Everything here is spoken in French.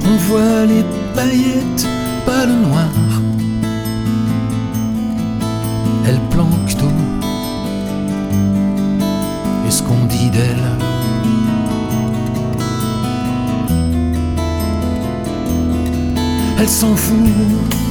On voit les paillettes, pas le noir. Elle planque tout. Et ce qu'on dit d'elle, elle s'en fout.